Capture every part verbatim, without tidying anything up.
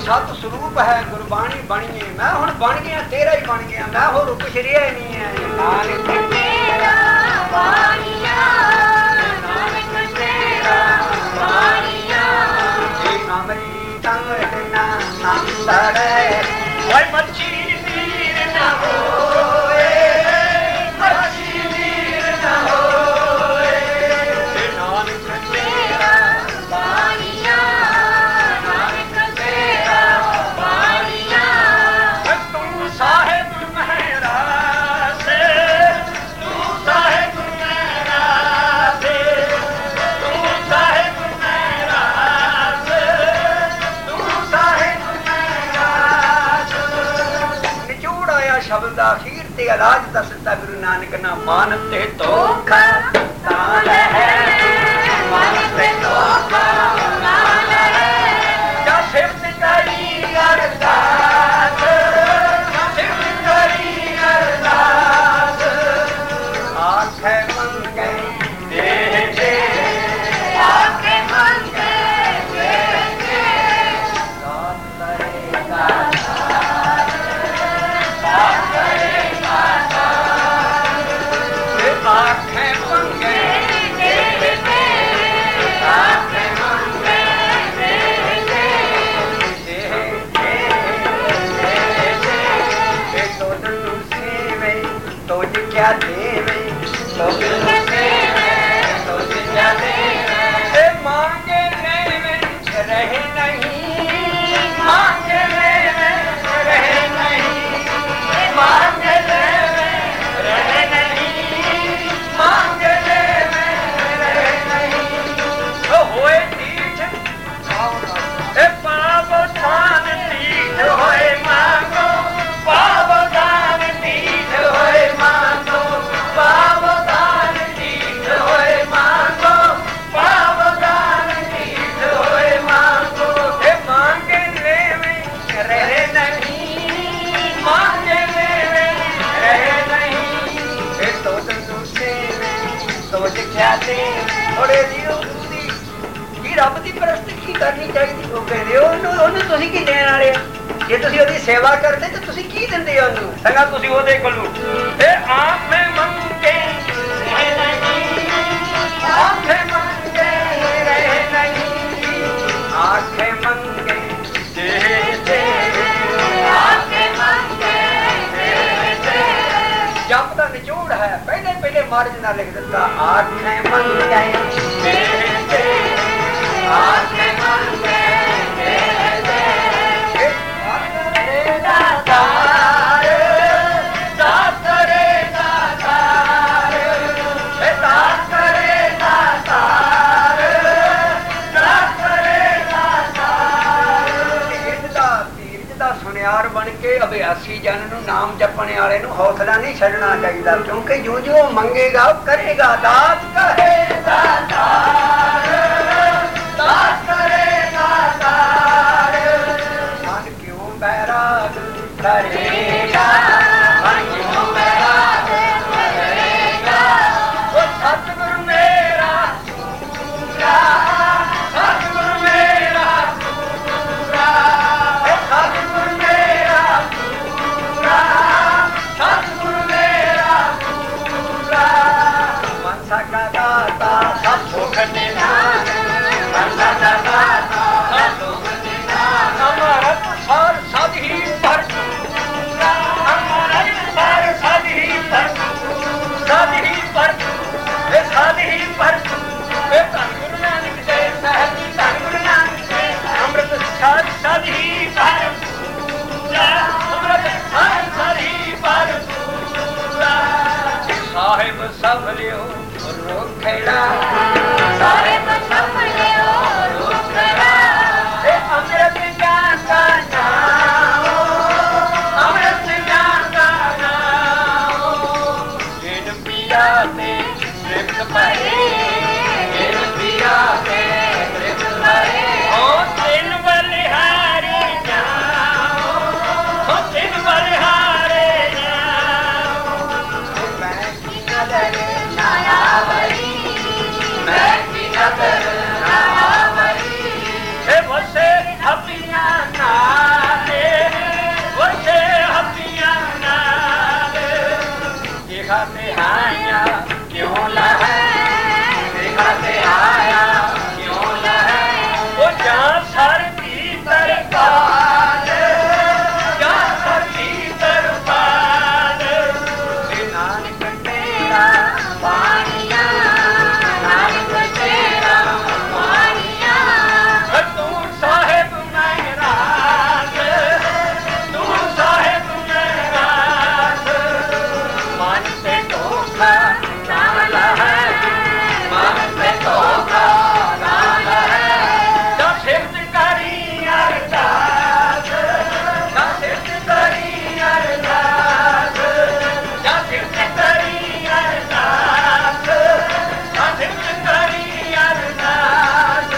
ਸਤ ਸਰੂਪ ਹੈ ਗੁਰਬਾਣੀ ਬਣੀਏ। ਮੈਂ ਹੁਣ ਬਣ ਗਿਆ ਤੇਰਾ ਹੀ ਬਣ ਗਿਆ, ਮੈਂ ਹੋਰ ਕੁਛ ਰਿਹਾ ਹੀ ਨਹੀਂ ਹੈ। ਨਾਨਕ ਤੇਰਾ ਬਾਣੀਆ, ਨਾਨਕ ਤੇਰਾ ਬਾਣੀਆ, ਜੀ ਅੰਮ੍ਰਿਤ ਅੰਮ੍ਰਿਤ ਨਾਮ ਲੜੇ। ਓਏ ਮੱਛੀ ਨੀਰ ਨਾ ਹੋਏ, ਮੱਛੀ ਨੀਰ ਨਾ ਹੋਏ, ਨਾਨਕ ਤੇਰਾ ਬਾਣੀਆ, ਨਾਨਕ ਤੇਰਾ ਬਾਣੀਆ। ਤੂੰ ਸਾਹਿਬ ਮੇਰਾ ਸੇ, ਤੂੰ ਸਾਹਿਬ ਮੇਰਾ ਸੇ, ਤੂੰ ਸਾਹਿਬ ਮੇਰਾ ਸੇ, ਤੂੰ ਸਾਹਿਬ ਮੇਰਾ ਸੇ। ਨਿਚੋੜ ਆਇਆ ਸ਼ਬਦ ਅਖੀਰ ਤੇ ਇਲਾਜ ਦੱਸਦਾ ਗੁਰੂ ਨਾਨਕ ਨਾ ਮਨ ਤੇ ਧੋਖਾ ਤਾਂ ਹੈ, ਮਨ ਤੇ ਧੋਖਾ ਤਾਂ ਹੈ। ਜਾਂ ਸਿਫਤ ਕਰੀ ਅਰਦਾਸ, ਜਾਂ ਸਿਫਤ ਕਰੀ ਅਰਦਾਸ, ਆਖੇ ਮੰਗੇ ਦੇ ਦੇ, ਆਖੇ ਮੰਗੇ ਦੇ ਦੇ। ਦਾਤ ਕਰੇਗਾ ਦਾਤ, ਦਾਤ ਕਰੇਗਾ ਦਾਤ, ਆਖੇ ਮੰਗੇ ਦੇ ਦੇ, ਆਖੇ ਮੰਗੇ ਦੇ ਦੇ। ਦੇ ਦੇ ਦੇ ਦੇ, ਤੋੜ ਨੂੰ ਸੇਵੇ ਤੋੜ ਕਿਆ ਦੇਵੇ, ਤੋੜ ਨੂੰ ਸੇਵੇ ਤੋੜ ਕਿਆ ਦੇਵੇ। ਇਹ ਮੰਗੇ ਲੈਵੇ ਰਹੇ ਨਹੀਂ, ਮੰਗੇ ਲੈਵੇ ਰਹੇ ਨਹੀਂ, ਮੰਗੇ ਲੈਵੇ ਰਹੇ ਨਹੀਂ, ਮੰਗੇ ਲੈਵੇ ਰਹੇ ਨਹੀਂ। ਉਹ ਹੋਏ ਤੀਠ ਇਹ ਪਾਪ ਥਾਨ ਤੀਠ ਹੋਏ ਮੰਗੋ, ਪਾਪ ਦਾਨ ਤੀਠ ਹੋਏ ਮੰਗੋ, ਪਾਪ ਦਾਨ ਤੀਠ ਹੋਏ ਮੰਗੋ, ਪਾਪ ਦਾਨ ਤੀਠ ਹੋਏ ਮੰਗੋ। ਇਹ ਮੰਗੇ ਲੈਵੇ ਰਹੇ ਨਹੀਂ, ਮੰਗੇ ਲੈਵੇ ਰਹੇ ਨਹੀਂ। ਇਹ ਤੋੜ ਨੂੰ ਸੇਵੇ ਤੋੜ ਕਿਆ ਦੇ। ਥੋੜੇ ਜੀਓ ਦੀ ਕੀ ਰੱਬ ਦੀ ਪ੍ਰਸਤ ਕੀ ਕਰਨੀ ਚਾਹੀਦੀ? ਉਹ ਕਹਿੰਦੇ ਉਹਨੂੰ ਉਹਨੂੰ ਤੁਸੀਂ ਕੀ ਦੇਣ ਵਾਲੇ ਆ? ਜੇ ਤੁਸੀਂ ਉਹਦੀ ਸੇਵਾ ਕਰਦੇ ਤਾਂ ਤੁਸੀਂ ਕੀ ਦਿੰਦੇ ਹੋ ਉਹਨੂੰ? ਸੰਗਾ ਤੁਸੀਂ ਉਹਦੇ ਕੋਲੋਂ ਇਹ ਆਪੇ ਮੰਗੇ ਰਹੇ ਨਹੀਂ, ਆਪੇ ਮੰਗੇ ਰਹੇ ਨਹੀਂ, ਆਖੇ ਮੰਗੇ ਦੇ ਦੇ, ਆਖੇ ਮੰਗੇ ਦੇ ਦੇ। ਜਪ ਦਾ ਨਿਚੋੜ ਹੈ, ਪਹਿਲੇ ਪਹਿਲੇ ਮਾਰਜ ਨਾਲ ਲਿਖ ਦਿੱਤਾ ਆਖੇ ਮੰਗੇ ਦੇ ਦੇ, ਆਖੇ ਮੰਗੇ ਦੇ ਦੇ। ਦਾਤਰੇ ਦਾਤਾਰ, ਦਾਤਰੇ ਦਾਤਾਰ, ਇਹ ਦਾਤਰੇ ਦਾਤਾਰ, ਦਾਤਰੇ ਦਾਤਾਰ। ਤੀਰਥ ਦਾ ਤੀਰਥ ਦਾ ਸੁਨਿਆਰ ਬਣ ਕੇ ਅਭਿਆਸੀ ਜਨ ਨੂੰ ਨਾਮ ਜਪਣ ਵਾਲੇ ਨੂੰ ਹੌਸਲਾ ਨਹੀਂ ਛੱਡਣਾ ਚਾਹੀਦਾ, ਕਿਉਂਕਿ ਜੋ ਜੋ ਮੰਗੇਗਾ ਉਹ ਕਰੇਗਾ। ਦਾਤ ਕਹੇ ਦਾਤਾਰ, ਦਾਤ ਕਰੇ ਦਾਤਾਰ, ਮਨ ਕਿਉਂ ਬੈਰਾਗ ਕਰੇਗਾ, ਮਨ ਕਿਉਂ ਬੈਰਾਗ ਕਰੇਗਾ। ਉਹ ਸਤਿਗੁਰ ਮੇਰਾ ਪੂਰਾ, ਸਤਿਗੁਰ ਮੇਰਾ ਪੂਰਾ, ਇਹ ਸਤਿਗੁਰ ਮੇਰਾ ਪੂਰਾ, ਸਤਿਗੁਰ ਮੇਰਾ ਪੂਰਾ। ਮਨਸਾ ਕਾ ਦਾਤ खाते आया क्यों लहे वो जहाँ सर भीतर पाल जहाँ सर भीतर पाल नानक तेरा पानिया नानक तेरा पानिया तू साहिब महराज तू साहिब महराज मन से धोखा डाल है मन से धोखा डाल है जब सिफ्त करी अरदास जब सिफ्त करी अरदास जब सिफ्त करी अरदास जब सिफ्त करी अरदास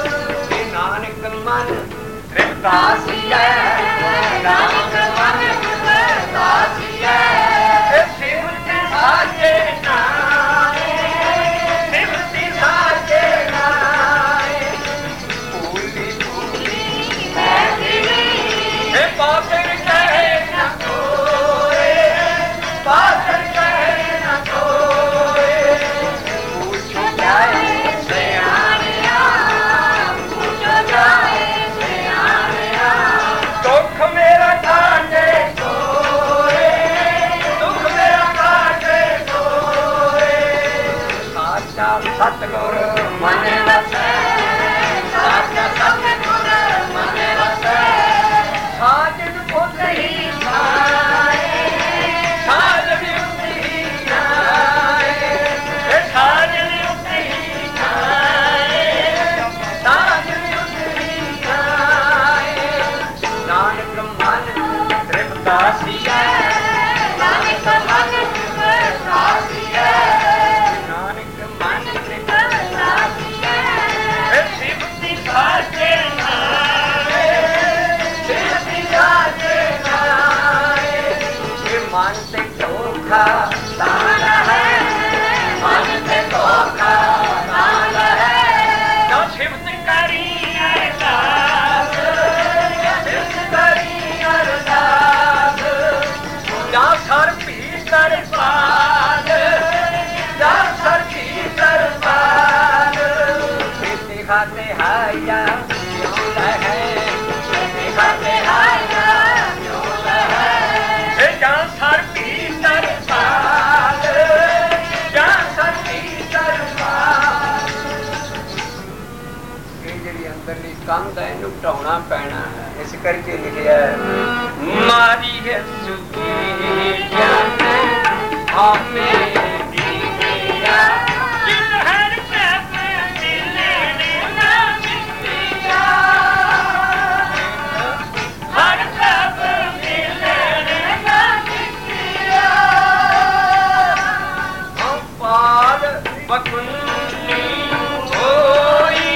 नानक मन तृप्तासी है नानक मन तृप्तासी है सिमत साचे नाए सिमत साचे नाए फूली फूली है दिली पाकर कहे न कोई पाकर कहे न कोई पूछो जाए सयानिया पूछो जाए सयानिया दुख मेरा काटे कोई दुख मेरा काटे कोई साचा सतगुर मन वसै साचा सतगुर मन वसै साजन पुत ही छाए साजन पुत ही छाए साजन पुत ही छाए साजन पुत ही छाए नानक मन तृप्तासी है नानक मन तृप्तासी है नानक मन तृप्तासी है सिमती साचे नाए सिमती साचे नाए ये मन से धोखा डाल है मन से धोखा डाल है जो सिमत करी अरदास सिमत करी अरदास जा सर भीतर पाल जा सर भीतर पाल खेती खाते हाया क्यों लहे खेती खाते हाया क्यों लहे जा सर भीतर पाल जा सर भीतर पाल ਇਹ ਜਿਹੜੀ ਅੰਦਰਲੀ ਕੰਧ ਹੈ ਇਹਨੂੰ ਢਾਉਣਾ ਪੈਣਾ ਹੈ ਇਸ ਕਰਕੇ ਲਿਖਿਆ ਮਾਰੀ ਹੈ ਸੁਖੀ ਜਾਨ ਆਪੇ ਦੀਆ ਜਿਲ ਹਰ ਪ੍ਰਭ ਦਿਲ ਨੇ ਨਾ ਮਿੱਟਿਆ ਹਰ ਪ੍ਰਭ ਦਿਲ ਨੇ ਨਾ ਮਿੱਟਿਆ ਪਾਦ ਬਕੁੰਨੀ ਹੋਈ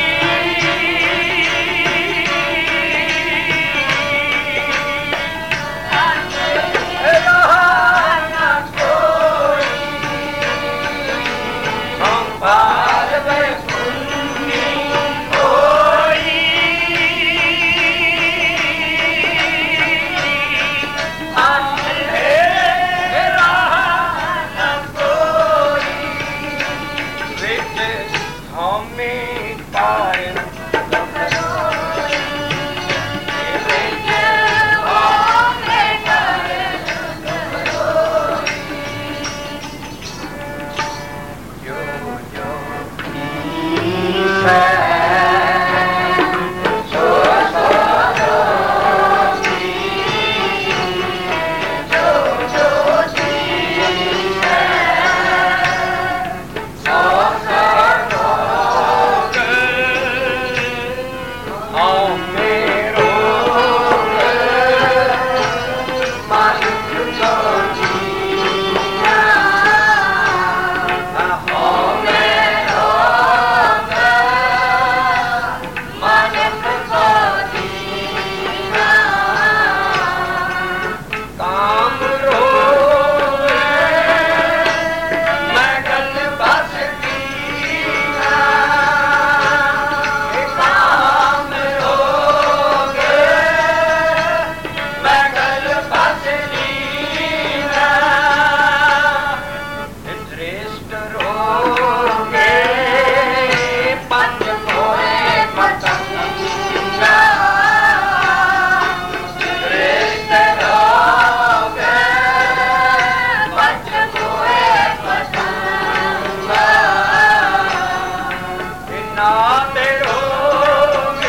नाथ रोग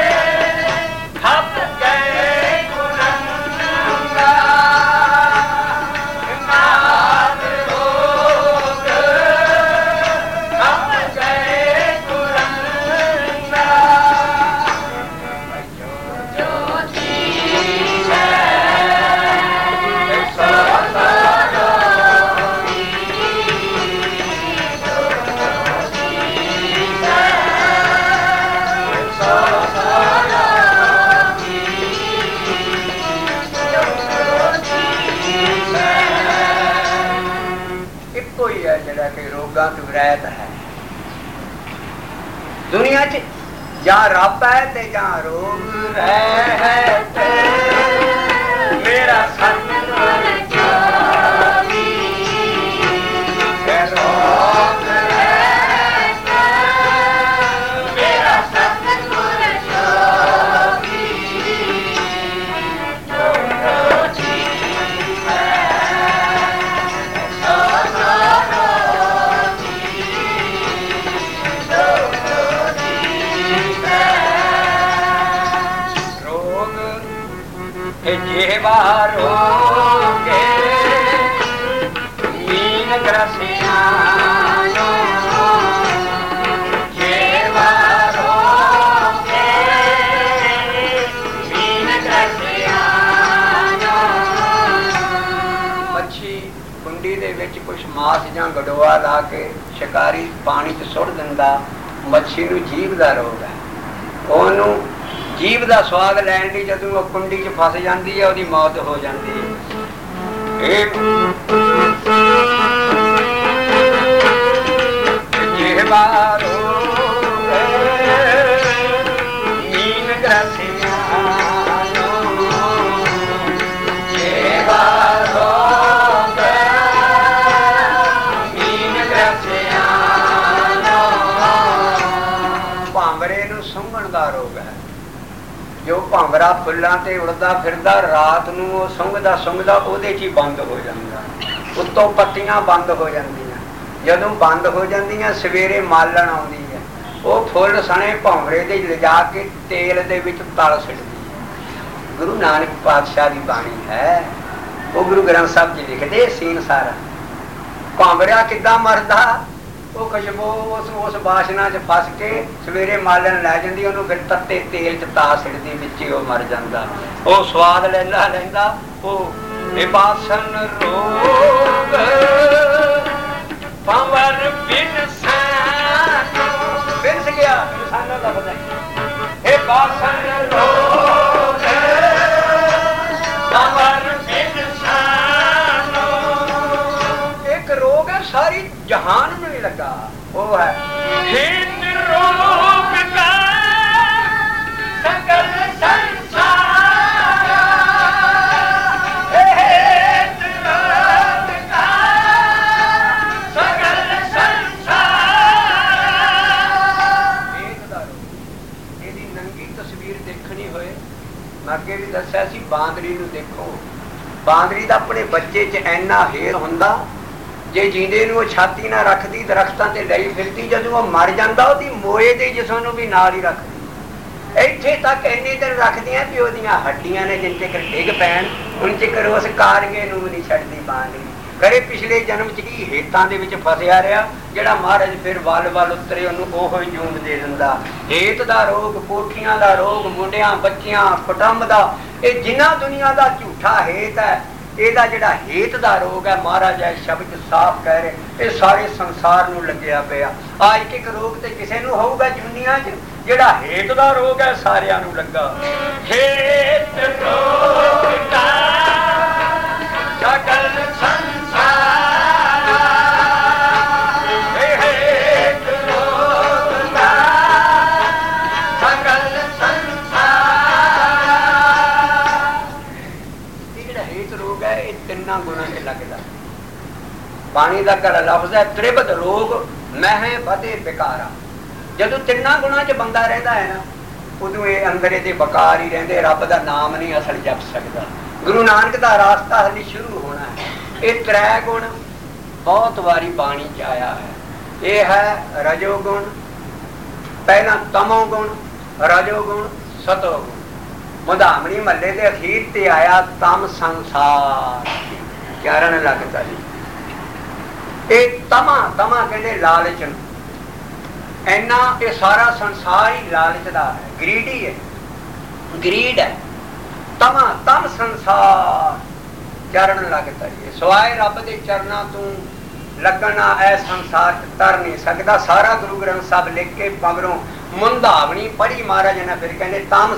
हप गए कुरंगा, नाथ रोग हप गए कुरंगा। जो जो चीज़ है सो सो रोगां तो रहत है दुनिया च, जा रब है ते जा रोग रहत। मेरा सतगुर जोगी रोग रहत, मेरा सतगुर जोगी जो जो चीज़ रोगे मीन ग्रसियानो, जेवा रोगे मीन ग्रसियानो। मच्छी कुंडी दे विच कुछ मास जां गडोआ ला के शिकारी पानी च सुੱਟ दिंदा, मच्छी नूं जीभ दा रोग है। ਉਹਨੂੰ जीभ का स्वाद लैन ली जदों वो कुंडी च फस जाती है, उसकी मौत हो जाती है। जिहवा रोग मीन ग्रसियानो, जिहवा रोग मीन ग्रसियानो। भांवरे नूं सुंघण दा रोग है। जो भांवरा फुल्लां ते उड़दा फिरदा, रात नूं वो सुंघदा सुंघदा ਉਹਦੇ 'ਚ ਹੀ ਬੰਦ ਹੋ ਜਾਂਦਾ, ਉੱਤੋਂ ਪੱਤੀਆਂ ਬੰਦ ਹੋ ਜਾਂਦੀਆਂ। ਜਦੋਂ ਬੰਦ ਹੋ ਜਾਂਦੀਆਂ ਸਵੇਰੇ ਮਾਲਣ ਆਉਂਦੀ ਹੈ, ਉਹ ਫੁੱਲ ਸਣੇ ਭਾਂਵਰੇ ਦੇ ਲਿਜਾ ਕੇ ਤੇਲ ਦੇ ਵਿੱਚ ਤਲ ਛੱਡਦੀ ਹੈ। ਗੁਰੂ ਨਾਨਕ ਪਾਤਸ਼ਾਹ ਦੀ ਬਾਣੀ ਹੈ, ਉਹ ਗੁਰੂ ਗ੍ਰੰਥ ਸਾਹਿਬ ਜੀ ਲਿਖਦੇ ਸੀਨ ਸਾਰਾ। ਭਾਂਵਰਾ ਕਿੱਦਾਂ ਮਰਦਾ, ਉਹ ਖੁਸ਼ਬੂ ਉਸ ਉਸ ਬਾਸ਼ਨਾ 'ਚ ਫਸ ਕੇ ਸਵੇਰੇ ਮਾਲਣ ਲੈ ਜਾਂਦੀ, ਉਹਨੂੰ ਫਿਰ ਤੱਤੇ ਤੇਲ 'ਚ ਤਾ ਸਿੱਟਦੀ, ਵਿੱਚ ਹੀ ਉਹ ਮਰ ਜਾਂਦਾ। ਉਹ ਸਵਾਦ ਲੈਂਦਾ ਲੈਂਦਾ ਉਹ ਬੇਬਾਸਨ ਰੋਗ ਪੰਵਰ ਬਿਨਸਾਨੋ, ਬਿਨਸ ਗਿਆ ਇਨਸਾਨਾਂ ਦਾ ਪਤਾ ਇਹ ਬਾਸਨ ਰੋਗ ਪੰਵਰ ਬਿਨਸਾਨੋ। ਇੱਕ ਰੋਗ ਹੈ ਸਾਰੀ जहान में भी लगा, वो है हित रोग का सकल संसार, हित रोग का सकल संसार। ਇਹਦੀ ਨੰਗੀ ਤਸਵੀਰ ਦੇਖਣੀ ਹੋਏ, ਮੈਂ ਅੱਗੇ ਵੀ ਦੱਸਿਆ ਸੀ, ਬਾਂਦਰੀ ਨੂੰ ਦੇਖੋ। ਬਾਂਦਰੀ ਦਾ ਆਪਣੇ ਬੱਚੇ 'ਚ ਇੰਨਾ ਹੇਰ ਹੁੰਦਾ, जे जींदे नूं छाती ना रखदी, दरख्तां ते लई फिरदी, जदों वो मर जांदा ओहदी मोए दे जिस्म नूं भी नाल ही रखदी। इत्थे तक इन्ने दिन रखदियां कि ओहदियां हड्डियां ने जिन चिकर डिग पैण उन चिकर उस कारगे नूं नहीं छड्डदी बांदरी। करे पिछले जन्म च की हेतां दे विच फसिया रहा, जिहड़ा महाराज फिर वल वल उतरे ओहनूं ओहो ही जून दे दिंदा। हेत दा रोग, कोठियां दा रोग, मुंडियां बच्चियां कुटुंब दा, इह जिन्ना दुनिया दा झूठा हेत है, ਇਹਦਾ ਜਿਹੜਾ ਹੇਤ ਦਾ ਰੋਗ ਹੈ, ਮਹਾਰਾਜ ਇਹ ਸ਼ਬਦ ਸਾਫ਼ ਕਹਿ ਰਹੇ, ਇਹ ਸਾਰੇ ਸੰਸਾਰ ਨੂੰ ਲੱਗਿਆ ਪਿਆ। ਆ ਇੱਕ ਇੱਕ ਰੋਗ ਤੇ ਕਿਸੇ ਨੂੰ ਹੋਊਗਾ ਦੁਨੀਆ 'ਚ, ਜਿਹੜਾ ਹੇਤ ਦਾ ਰੋਗ ਹੈ ਸਾਰਿਆਂ ਨੂੰ ਲੱਗਾ। ਹੇਤ ਰੋਗ ਦਾ ਸਕਲ ਸੰਸਾਰ, ਹੇਤ ਰੋਗ ਦਾ ਸਕਲ ਤਿੰਨਾਂ ਗੁਣਾਂ 'ਚ ਲੱਗਦਾ। ਬਾਣੀ ਦਾ ਘਰ ਲਫ਼ਜ਼ ਹੈ ਤ੍ਰਿਬਦ ਰੋਗ ਮਹਿ ਵਧੇ ਬਿਕਾਰਾ। ਜਦੋਂ ਤਿੰਨਾਂ ਗੁਣਾਂ 'ਚ ਬੰਦਾ ਰਹਿੰਦਾ ਹੈ ਨਾ, ਉਦੋਂ ਇਹ ਅੰਦਰ ਇਹਦੇ ਬਕਾਰ ਹੀ ਰਹਿੰਦੇ, ਰੱਬ ਦਾ ਨਾਮ ਨਹੀਂ ਅਸਲ ਜਪ ਸਕਦਾ। ਗੁਰੂ ਨਾਨਕ ਦਾ ਰਾਸਤਾ ਹਲੀ ਸ਼ੁਰੂ ਹੋਣਾ ਹੈ। ਇਹ ਤ੍ਰੈ ਗੁਣ ਬਹੁਤ ਵਾਰੀ ਬਾਣੀ 'ਚ ਆਇਆ ਹੈ। ਇਹ ਹੈ ਰਜੋ ਗੁਣ, पहला तमो गुण, रजो गुण, सतो गुण। मुदामणी महल्ले के अखीर ते आया तम संसार, चारण लगता जी। ये तमा तमा कहते लालच, इन्ना ये सारा संसार ही लालच का है, ग्रीडी है, ग्रीड है। तमा तम संसार चरण लगता जी। सवाए रब के चरणा तू लगना ऐ संसार तर नहीं सकता। सारा गुरु ग्रंथ साहब लिख के मगरों मुंधावनी पढ़ी महाराज ने फिर कहते तम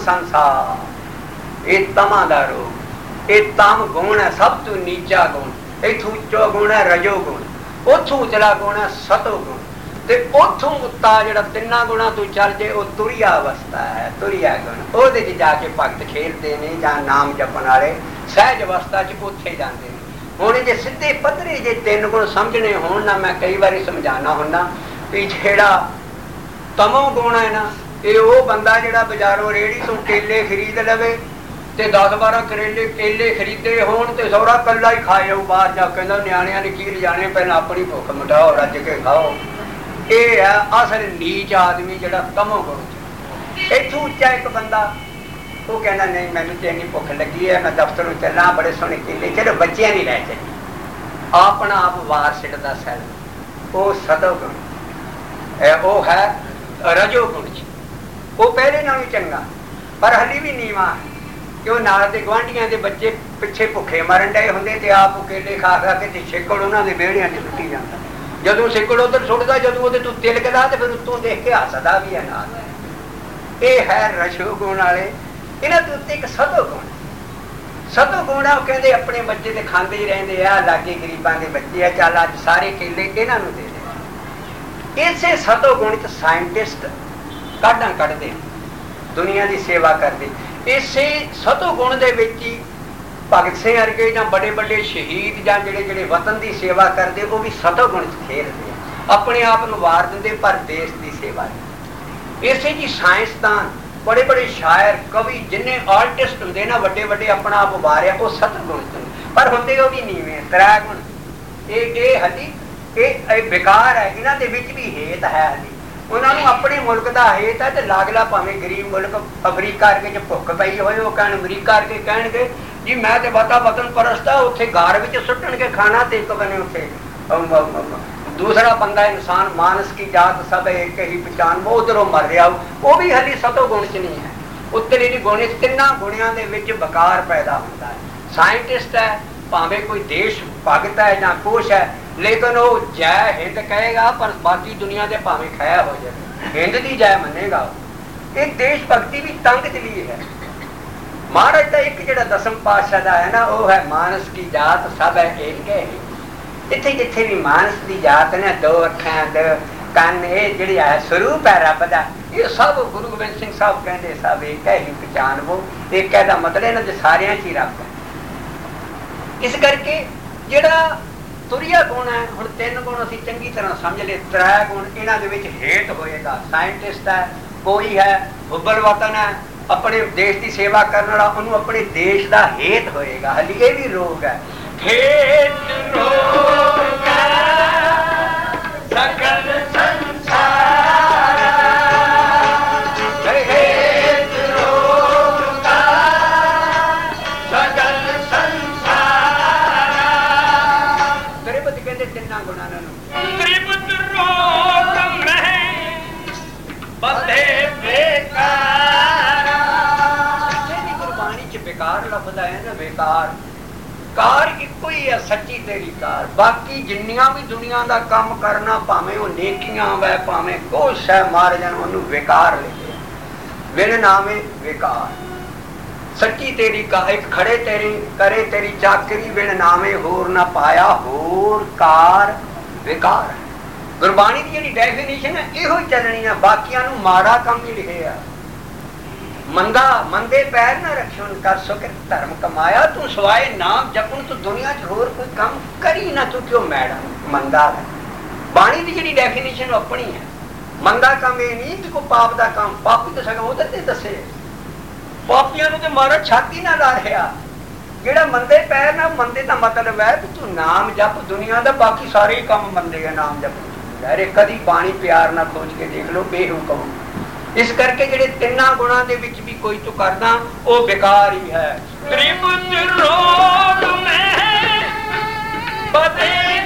संसार, ये तमा दा रोग, ये तम गुण है सब तू नीचा गुण। इथों उच्चो गुण है रजो गुण, उथों उचला गुण है सतो गुण, ते उथों उत्ता जिहड़ा तिन्ना गुणा तू चल जे वो तुरिया अवस्था है, तुरिया गुण। ओहदे च जाके भगत खेलते ने जां नाम जपण वाले सहज अवस्था च उत्थे जांदे ने। हुण जे सीधे पद्धरे जे तीन गुण समझने होण ना, मैं कई बारी समझाना हुन्ना भी जिहड़ा तमो गुण है ना, ये वो बंदा जिहड़ा बाजारों रेहड़ी तो केले खरीद लवे ते दस बारह करेले केले खरीदे होण ते सौरा कल्ला ही खाए आऊ बाहर जा, कहंदा नियाणियां ने की लिजाणे, पहला अपनी भुख मिटाओ, रज के खाओ। ये है असल नीच आदमी जिहड़ा तमो गुण च। इथों उच्चा एक बंदा वो कहना नहीं मैनू तो इन्नी भुख लगी है, मैं दफ्तर चलना, बड़े सोहने केले, चलो बच्चियां नहीं लै चली, अपना आप वार सिटदा सैल, वो सतो गुण वो है रजो गुण च। वो पहले नालों चंगा पर हली भी नीवा है, क्यों नाल दे गुआंढियां दे बच्चे पिछे भुखे मरन डे हुंदे ते आप केले खा खा के ते छिक्कड़ उन्हां दे बेड़ियां च सुट्टी जांदा। जदों छिक्कड़ उधर सुटदा, जदों ओहदे तों तिलकदा ते फिर उत्तों देख के हसदा भी है नाल। ये है रजो गुण वाले। इन्हां दे उत्ते एक सतो गुण, सतो गुण आ कहंदे अपने बच्चे ते खांदे ही रहिंदे आ, लागे गरीबां दे बच्चे आ, चल अज सारे केले इन्हां नूं दे दे। इसे सतो गुण च साइंटिस्ट काढां कढदे, दुनिया की सेवा करते। इसे सतो गुण दे विच ही भगत सिंह वर्गे जां बड़े बड़े शहीद जां जिहड़े जिहड़े वतन की सेवा करते वो भी सतो गुण च खेलते, अपने आप नूं वार दिंदे पर देश की सेवा। इसे जी साइंसदान बड़े बड़े शायर कवि जिन्ने आर्टिस्ट होंगे ना वड्डे वड्डे अपना आप उभारिया वो सत गुण च, पर होंदे वो भी नीवे त्रै गुण। ये हली ये बेकार है, इन्हां दे विच भी हेत है। हली उन्होंने अपने मुल्क का हेत है तो लागला भावें गरीब मुल्क अमरीका वर्गे भुख पई होए, वो कहण अमरीका वर्गे कहणगे जी मैं तो वता वतन परस्त है, उत्थे गार विच सुट्टण के खाना, ते एक बने उत्थे दूसरा बंदा इंसान मानस की जात सब एक ही पहचान, वो उधरों मर रहा, वो भी हली सतो गुण च नहीं है। उत्तरी दी गुण तिन्ना गुणियां दे विच बकार पैदा होता है। साइंटिस्ट है भावें कोई देश भगत है जां कुछ है, लेकिन वो जय हिंद कहेगा पर बाकी दुनिया के भावें खया हो जाए, हिंद की जय मनेगा। एक देश भक्ति भी तंग दिली है। महाराज का एक जो दसम पातशाह का है ना, वो है मानस की जात सब है एक है। जिथे जिथे भी मानस की जात ने दो अखां दो कन, ये जी है स्वरूप है रब का, ये सब गुरु गोबिंद सिंह साहब कहते सब एक है ही पहचान। वो एक है मतलब ना सारिया च ही रब है। इस करके जिहड़ा तुरिया गुण है, हुण तीन गुण असीं चंगी तरह समझ ले, त्रै गुण इन्हां दे विच हेत होएगा। साइंटिस्ट है, कोई है हुब्बल वतन है, अपने देश की सेवा करने वाला, उन्होंने अपने देश का हेत होएगा। हली ये भी रोग है, हेत रोग सकल संसार, हेत रोग सकल संसार। त्रिपत कहते तिन्ना गुणा त्रिपत रोग में बंधे बेकार। गुरबाणी च बेकार लफ्ज़ है ना, बेकार कार इको ही है, सच्ची तेरी कार। बाकी जिन्नियां भी दुनिया का काम करना, भावें वो नेकियां वै भावें कुछ है, महाराज उन्होंने बेकार लिखे, बिन नामे बेकार। सच्ची तेरी का एक खड़े तेरी करे तेरी चाकरी, बिन नामे होर ना पाया, होर कार बेकार है। गुरबाणी की जी डेफिनेशन है यो चलनी है, बाकियां नूं माड़ा काम ही लिखे है। मंदा मंदे पैर ना रखियो कर सुख धर्म कमाया, तू सवाए नाम जपन तू दुनिया च होर कोई काम करी ना, तू क्यों मैड़ा मंदा है। बाणी की जी डेफिनेशन अपनी है। मंदा काम ये नहीं कि कोई पाप का काम, पापी तो सगा उधर दसे पापियां नूं ते मारा छाती ना ला रहा। जेड़ा मंदे पैर ना, मंदे का मतलब है कि तू नाम जप दुनिया का, बाकी सारे ही काम मंदे है नाम जप। अरे कदी बाणी प्यार ना खोज के देख लो, बेहुकम इस करके जिहड़े तिन्ना गुणां दे विच भी कोई तू करदा वो बेकार ही है। त्रिभुज रोग में बदे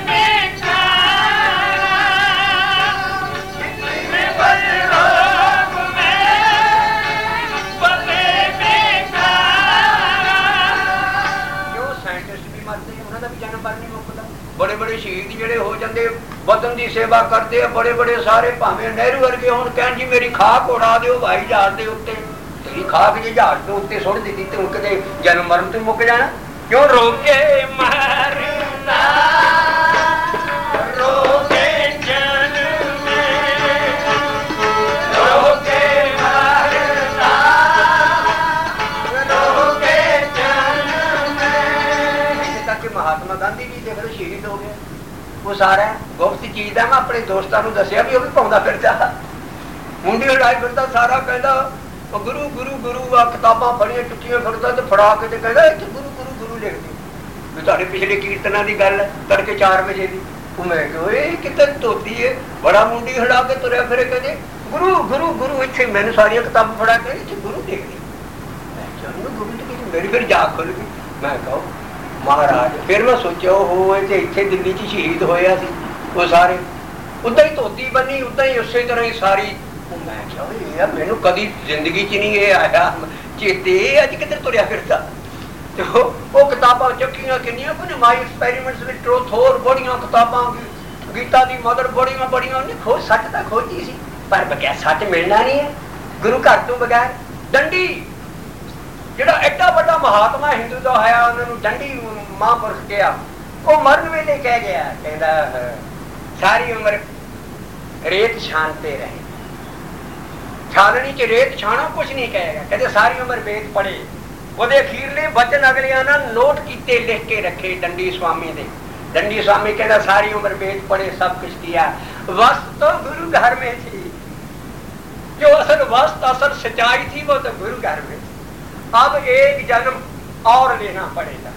बड़े बड़े शहीद जिहड़े हो जाते वतन की सेवा करते हैं, बड़े बड़े सारे भावें नेहरू वर्गे होण कहण जी मेरी खाक उड़ा दिओ भाई जहाज के उत्ते, तेरी खाक जे जहाज के उत्ते सुट दी ते हुण किते जन्म मरण तो मुक जाना। क्यों रोके मरना रोके जन्म रोके मरना रोके जन्म। इसे करके महात्मा गांधी जी देख लो शहीद हो गए। वो सारा गुप्त चीज है। मैं अपने दोस्तों को दसिया भी, वो भी पाउंदा फिरदा मुंडी उड़ाई फिरदा, सारा कहता गुरु गुरु गुरु आ किताबां फड़ियां टुटियां फिरदा ते फड़ा के ते कहदा इत्थे गुरु गुरु गुरु लिख दी। मैं तुहाडे पिछले कीर्तना की गल है तड़के चार बजे की। मैं कहा कितने धोती है, बड़ा मुंडी हिला के तुरया फिरे, कहते गुरु गुरु गुरु इत्थे मैंने सारियां किताबां फड़ा के इत्थे गुरु लिख दी। मैं चलो गुरु तो मेरी फिर जाग खुल गई। मैं कहा महाराज, फिर मैं सोचा हो इत्थे दिल्ली च शहीद होया सी वो सारे उदा ही धोती बनी, उदा ही उस तरह ही सारी। मैं क्या मैनू कदी जिंदगी च नहीं ये आया चेते, अज किधर तुरया फिरदा। तो वो किताबां चुकियां किनियां कोई माई एक्सपेरिमेंट्स विद ट्रुथ, होर बड़ियां किताबां गीता दी मदर बड़ियां बड़ियां उन्हें खोज सच तक खोजी सी, पर बगैर सच मिलना नहीं है गुरु घर तो बगैर। डंडी जिहड़ा एडा वड्डा महात्मा हिंदू का है, उन्होंने डंडी महापुरुष कहा, वो मरण वेले कह गया, कहता सारी उम्र रेत छानते रहे, छाननी च रेत छाना कुछ नहीं कहेगा, कहते सारी उम्र वेद पढ़े। वो अखीरले वचन अगलियां ना नोट किते लिख के रखे डंडी स्वामी ने। डंडी स्वामी कहता सारी उम्र वेद पढ़े, सब कुछ किया, वस्त तो गुरु घर में थी, जो असल वस्त असल सच्चाई थी वो तो गुरु घर में थी। अब एक जन्म और लेना पड़ेगा।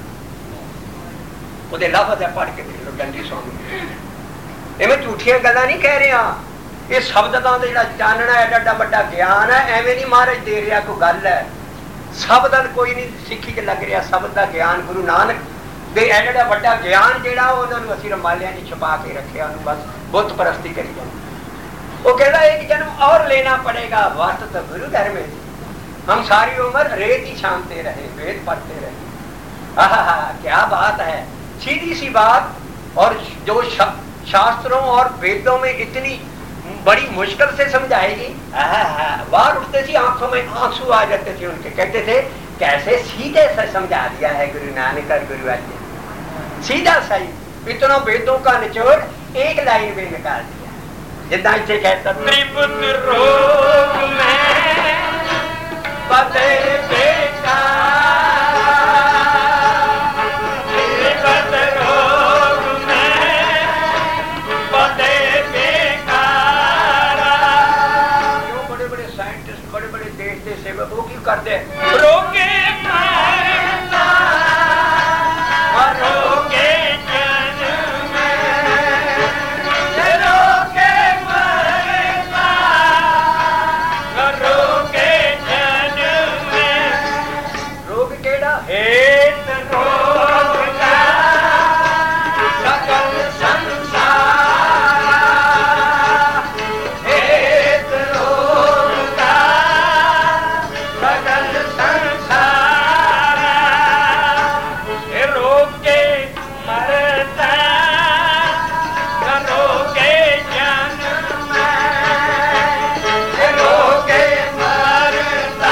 वो लफ्ज़ है पढ़ के देख लो डंडी स्वामी, इवें झूठिया गल्लां नहीं कह रहा, ये शब्द का जो चानना है, एडा बड़ा ज्ञान है, एवं नहीं महाराज दे रहा कोई गल है। शब्द कोई नहीं सिक्खी च लग रहा, शब्द का ज्ञान गुरु नानक दे एडा बड़ा ज्ञान जो उन्होंने असीं रमालियां च छुपा के रखे, बस बुत परस्ती करी जाए। वो कहता एक जन्म और लेना पड़ेगा, वस्त तो गुरु घर में थी, हम सारी उम्र रेत ही छानते रहे, वेद पढ़ते रहे। आहा क्या बात है, सीधी सी बात। और जो शास्त्रों और वेदों में इतनी बड़ी मुश्किल से समझाएगी, बाहर उठते थे आंखों में आंसू आ जाते थे उनके, कहते थे कैसे सीधे से समझा दिया है गुरु नानक और गुरु अर्जन, सीधा सही, इतना वेदों का निचोड़ एक लाइन में निकाल दिया। जितना इसे कहता त्रिभुज रोग में बदे बेकार, वो क्यों करते हैं रोके मरना रोके जन्म रोके मरना रोके जन्म। रोग केड़ा हेत रोग का सकल संसार, हेत रोग का सकल संसार, रोके मरता रोके जन्म रोके मरता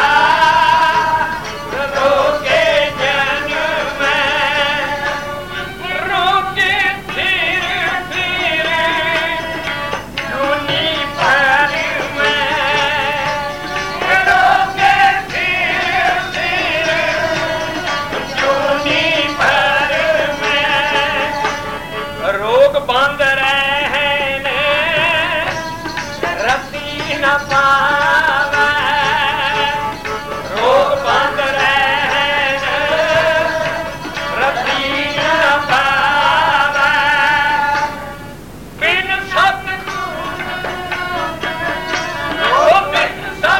रोके जन्म रोके फिर फिर दुनी भर में रोके फिर फिर दुनी भर में। रोग बंद रहे ने रस्सी न पावे, रोग बंद रहे ने रस्सी न पावे, बिन सतगुरु ओ बिन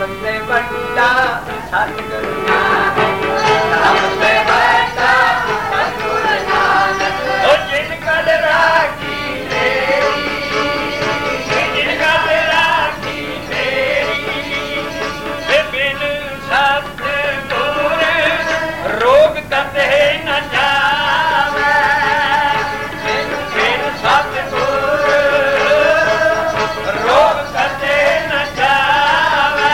से बड़ा सतगुरु नानक, सबसे बड़ा सतगुरु नानक। ओ जिन कल राखी मेरी, जिन कल राखी मेरी, बिन सतगुर रोग कते न जावे, बिन सतगुर रोग कते न जावे।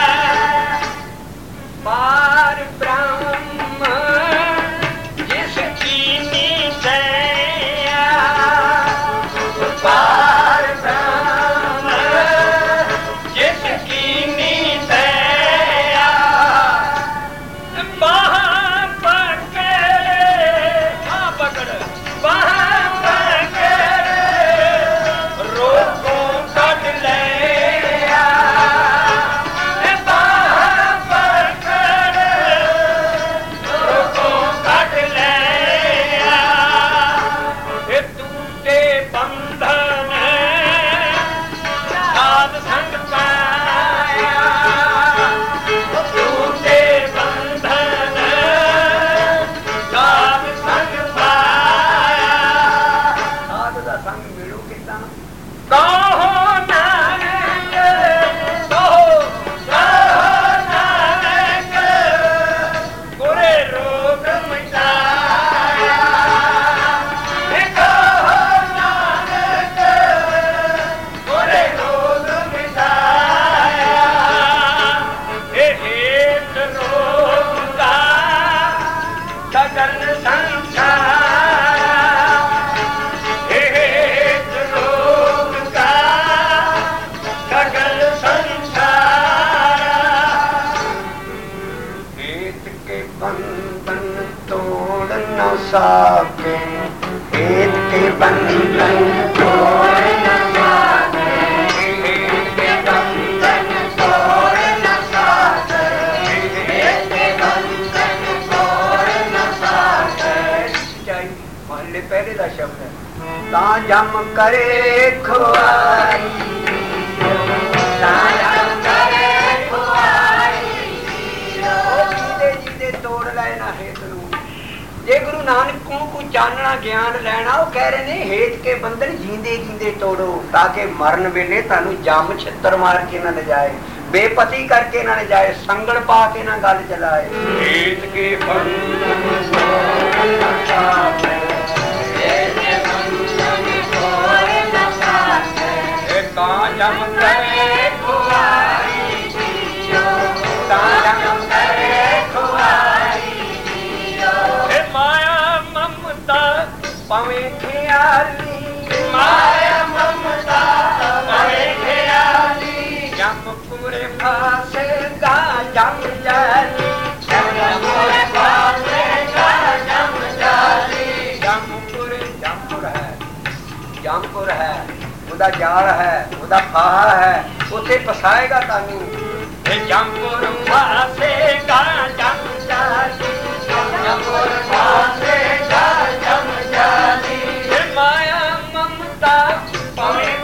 पार ब्रह्म जिस कीनी दया, पार ब्रह्म जिस कीनी दया, बाह पकड़े, बाह पकड़, बाह पकड़े, रोगों कट लिया, बाह पकड़े, रोगों कट लिया। ये टूटे बंधन साध संग पाया, टूटे बंधन साध संग पाया। साध दा संग मिलू किदां? कहो नानक, कहो कहो नानक, गुरे रोग मिटाया। कहो नानक, गुरे रोग मिटाया। हे हेत रोग का सगल संसार, हे हेत रोग का सगल संसार। हेत के बंधन तोड़ न सके, हेत के बंधन तोड़ न सके, हेत के बंधन तोड़ न सके, हेत के बंधन तोड़ न सके। महले पहले का शब्द है। ता जम करे खुआई, ता जम करे खुआई, ओ जीदे जीदे तोड़ लेना हेत नूं। जे गुरु नानक को कोई जानना ज्ञान लेना, वो कह रहे ने हेत के बंधन जींदे जींदे तोड़ो, ताकि मरण वेले तानू जम छित्तर मार के ना ले जाए, बेपति करके ना ले जाए, संगल पा के ना गल चलाए। हेत के बंधन तोड़ न सके, हेत के बंधन तोड़ न सके। ता जम करे खुआई जियो, ता जम करे खुआई जियो। हे माया ममता पवे ख्याली, माया ममता पवे ख्याली, जम पूरे फासे गा जम जाली, जमपुरे फासे गा जम जाली। जमपुर जमपुर है, जमपुर है, ਉਹਦਾ ਜਾਲ ਹੈ, ਉਹਦਾ ਫਾਹਾ ਹੈ, ਉੱਥੇ ਫਸਾਏਗਾ ਤਾਨੂੰ। ਇਹ ਜਮਪੁਰ ਫਾਸੇਗਾ ਜਮ ਜਾਲੀ, ਜਮਪੁਰ ਫਾਸੇਗਾ ਜਮ ਜਾਲੀ। ਇਹ ਮਾਇਆ ਮਮਤਾ ਪਵੇ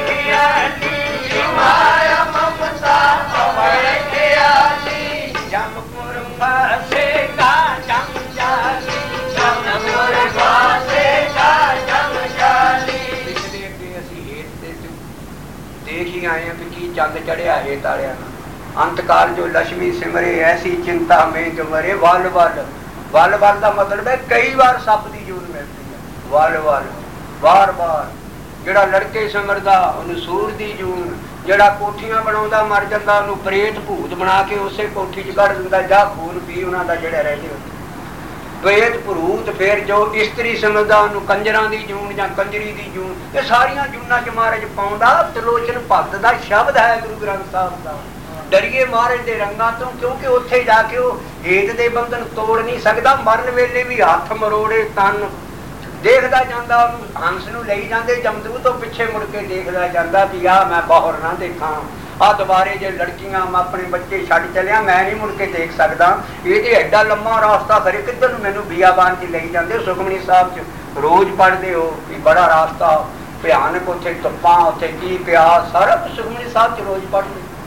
ਖਿਆਲੀ, ਮਾਇਆ ਮਮਤਾ ਪਵੇ ਖਿਆਲੀ, ਜਮਪੁਰ ਫਾਸੇਗਾ ਜਮ ਜਾਲੀ, ਜਮਪੁਰ ਫਾਸੇਗਾ ਜਮ ਜਾਲੀ। ਪਿਛਲੇ ਅੱਗੇ ਅਸੀਂ ਹੇਠ ਤੇ देख ही आए हैं कि चंद चढ़िया है तारिया। अंतकाल जो लक्ष्मी सिमरे ऐसी चिंता में जो मरे, वल वल वल वल का मतलब है कई बार सप की जून मिलती है, वल वल बार बार। ਜਿਹੜਾ ਲੜਕੇ ਸਿਮਰਦਾ ਉਹਨੂੰ ਸੂਰ ਦੀ ਜੂਨ, ਜਿਹੜਾ ਕੋਠੀਆਂ ਬਣਾਉਂਦਾ ਮਰ ਜਾਂਦਾ ਉਹਨੂੰ ਪ੍ਰੇਤ ਭੂਤ ਬਣਾ ਕੇ ਉਸੇ ਕੋਠੀ 'ਚ ਕੱਢ ਦਿੰਦਾ, ਜਾ ਖੂਨ ਪੀ ਉਹਨਾਂ ਦਾ ਜਿਹੜਾ ਰਹਿੰਦੇ ਉੱਥੇ ਪ੍ਰੇਤ ਭੂਤ। ਫਿਰ ਜੋ ਇਸਤਰੀ ਸਿਮਰਦਾ ਉਹਨੂੰ ਕੰਜਰਾਂ ਦੀ ਜੂਨ ਜਾਂ ਕੰਜਰੀ ਦੀ ਜੂਨ। ਇਹ ਸਾਰੀਆਂ ਜੂਨਾਂ 'ਚ ਮਹਾਰਾਜ ਪਾਉਂਦਾ। ਤ੍ਰਿਲੋਚਨ ਭਗਤ ਦਾ ਸ਼ਬਦ ਹੈ ਗੁਰੂ ਗ੍ਰੰਥ ਸਾਹਿਬ ਦਾ। ਡਰੀਏ ਮਹਾਰਾਜ ਦੇ ਰੰਗਾਂ ਤੋਂ, ਕਿਉਂਕਿ ਉੱਥੇ ਜਾ ਕੇ ਉਹ ਹੇਤ ਦੇ ਬੰਧਨ ਤੋੜ ਨਹੀਂ ਸਕਦਾ। ਮਰਨ ਵੇਲੇ ਵੀ ਹੱਥ ਮਰੋੜੇ ਤਨ ਦੇਖਦਾ ਜਾਂਦਾ, ਉਹਨੂੰ ਹੰਸ ਨੂੰ ਲਈ ਜਾਂਦੇ, ਜਮਦੂ ਤੋਂ ਪਿੱਛੇ ਮੁੜ ਕੇ ਦੇਖਦਾ ਜਾਂਦਾ ਵੀ ਆਹ ਮੈਂ ਬਾਹਰ ਨਾ ਦੇਖਾਂ, ਆਹ ਦੁਬਾਰੇ ਜੇ ਲੜਕੀਆਂ ਆਪਣੇ ਬੱਚੇ ਛੱਡ ਚਲਿਆ ਮੈਂ ਨਹੀਂ ਮੁੜ ਕੇ ਦੇਖ ਸਕਦਾ। ਇਹ ਤੇ ਐਡਾ ਲੰਮਾ ਰਾਸਤਾ ਕਰੇ ਕਿੱਧਰ ਨੂੰ ਮੈਨੂੰ ਬੀਆਬਾਨ 'ਚ ਲਈ ਜਾਂਦੇ। ਸੁਖਮਨੀ ਸਾਹਿਬ 'ਚ ਰੋਜ਼ ਪੜ੍ਹਦੇ ਹੋ ਵੀ ਬੜਾ ਰਾਸਤਾ ਭਿਆਨਕ, ਉੱਥੇ ਧੁੱਪਾਂ, ਉੱਥੇ ਕੀ ਪਿਆਸ, ਸਾਰਾ ਕੁਛ ਸੁਖਮਨੀ ਸਾਹਿਬ 'ਚ ਰੋਜ਼ ਪੜ੍ਹਦੇ।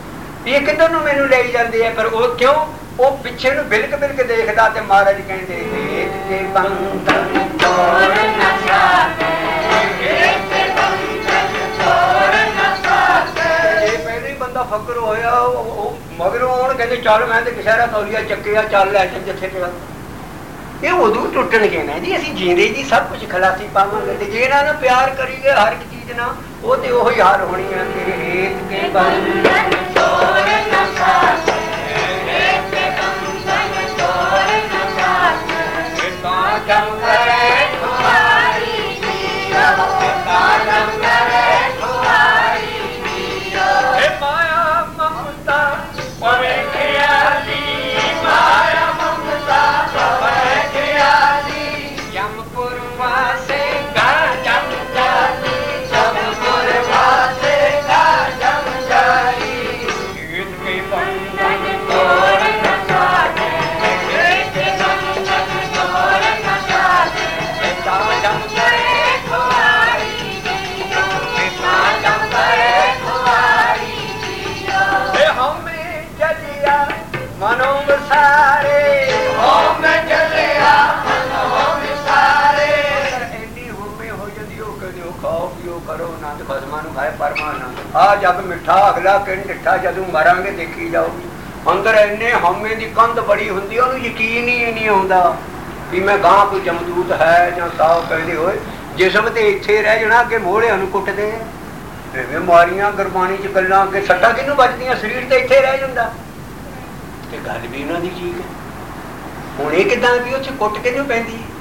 ਇਹ ਕਿੱਧਰ ਨੂੰ ਮੈਨੂੰ ਲੈ ਜਾਂਦੇ ਆ। ਪਰ ਉਹ ਕਿਉਂ? ਉਹ ਪਿੱਛੇ ਨੂੰ ਬਿਲਕ ਬਿਲਕ ਦੇਖਦਾ ਤੇ ਮਹਾਰਾਜ ਕਹਿੰਦੇ ਹੇਤ ਕੇ ਬੰਧਨ ਤੋੜ ਨਾ ਸਕੇ, ਹੇਤ ਕੇ ਬੰਧਨ ਤੋੜ ਨਾ ਸਕੇ। ਇਹ ਪਹਿਲੇ ਬੰਦਾ ਫਕਰ ਹੋਇਆ, ਉਹ ਮਗਰੋਂ ਆਉਣ ਕਹਿੰਦੇ ਚੱਲ ਮੈਂ ਤੇ ਕਸ਼ਹਿਰਾ ਤੌਲੀਆ ਚੱਕਿਆ, ਚੱਲ ਲੈ ਚੱਲ ਜਿੱਥੇ ਤੇ। ਇਹ ਉਦੋਂ ਟੁੱਟਣਗੇ ਨਾ ਜੀ, ਅਸੀਂ ਜੀਂਦੇ ਜੀ ਸਭ ਕੁਝ ਖਲਾਸੀ ਪਾਵਾਂਗੇ। ਤੇ ਜੇ ਇਹਨਾਂ ਨਾਲ ਪਿਆਰ ਕਰੀਏ ਹਰ ਇੱਕ ਚੀਜ਼ ਨਾਲ, ਉਹ ਤੇ ਉਹੀ ਹਾਲ ਹੋਣੀ ਹੈ। ਤੇਰੇ ਹੇਤ ਕੇ ਬੰਧਨ ਤੋੜ ਨਾ ਸਕੇ, ਹੇਤ ਕੇ ਬੰਧਨ ਤੋੜ ਨਾ ਸਕੇ। ਤਾਂ ਜਮ ਕਰੇ ਤੁਹਾਰੀ ਜੀਓ, ਤਾਂ ਜਮ ਕਰੇ ਤੁਹਾਰੀ ਜੀਓ। ਇਹ ਮਾਇਆ ਮਮਤਾ ਪਵੇ ਖਿਆਲੀ, ਮਾਇਆ ਮਮਤਾ ਪਵੇ ਖਿਆਲੀ। ਜਮਪੁਰ ਵਾਸੇ ਗਾ ਜਮ ਜਾਨੀ, ਜਮਪੁਰ ਵਾਸੇ ਗਾ ਜਮ ਜਾਨੀ। ਹੇਤ ਕੇ ਬੰਧਨ ਤੋੜ ਨਾ ਸਕੇ, ਹੇਤ ਕੇ ਬੰਧਨ ਤੋੜ ਨਾ ਸਕੇ। ਤਾਂ ਜਮ ਕਰੇ ਤੁਹਾਰੀ ਜੀਓ, ਤਾਂ ਜਮ ਕਰੇ ਤੁਹਾਰੀ ਜੀਓ। ਇਹ ਹਉਮੈ ਜਲਿਆ ਮਨੋਂ ਵਿਸਾਰੇ, ਹਉਮੈ ਜਲਿਆ ਮਨੋਂ ਵਿਸਾਰੇ। ਇੰਨੀ ਹਉਮੈ ਹੋ ਜਾਂਦੀ, ਉਹ ਕਹਿੰਦੇ ਉਹ ਖਾਓ ਪੀਓ ਕਰੋ ਆਨੰਦ ਖਸਮਾਂ ਨੂੰ ਖਾਏ ਪਰਮਾਨੰਦ। ਆ ਜਦ ਮਿੱਠਾ ਅਗਲਾ ਕਿਨ ਡਿੱਠਾ, ਜਦੋਂ ਮਰਾਂਗੇ ਦੇਖੀ ਜਾਊਗੀ। ਅੰਦਰ ਇੰਨੇ ਹਉਮੈ ਦੀ ਕੰਧ ਬੜੀ ਹੁੰਦੀ, ਉਹਨੂੰ ਯਕੀਨ ਹੀ ਨਹੀਂ ਆਉਂਦਾ ਵੀ ਮੈਂ ਗਾਂ ਕੋਈ ਜਮਦੂਤ ਹੈ ਜਾਂ ਸਾਹ। ਕਹਿੰਦੇ ਹੋਏ ਜਿਸਮ ਤੇ ਇੱਥੇ ਰਹਿ ਜਾਣਾ, ਅੱਗੇ ਮੋਹਲਿਆਂ ਨੂੰ ਕੁੱਟਦੇ ਐਵੇਂ ਮਾਰੀਆਂ ਗੁਰਬਾਣੀ ਚ ਗੱਲਾਂ। ਅੱਗੇ ਸੱਟਾਂ ਕਿਹਨੂੰ ਵੱਜਦੀਆਂ? ਸਰੀਰ ਤੇ ਇੱਥੇ ਰਹਿ ਜਾਂਦਾ। ਤੇ ਗੱਲ ਵੀ ਉਹਨਾਂ ਦੀ ਠੀਕ ਹੈ। ਹੁਣ ਇਹ ਕਿੱਦਾਂ ਵੀ ਉੱਥੇ ਕੁੱਟ ਕਿਹਨੂੰ ਪੈਂਦੀ ਹੈ?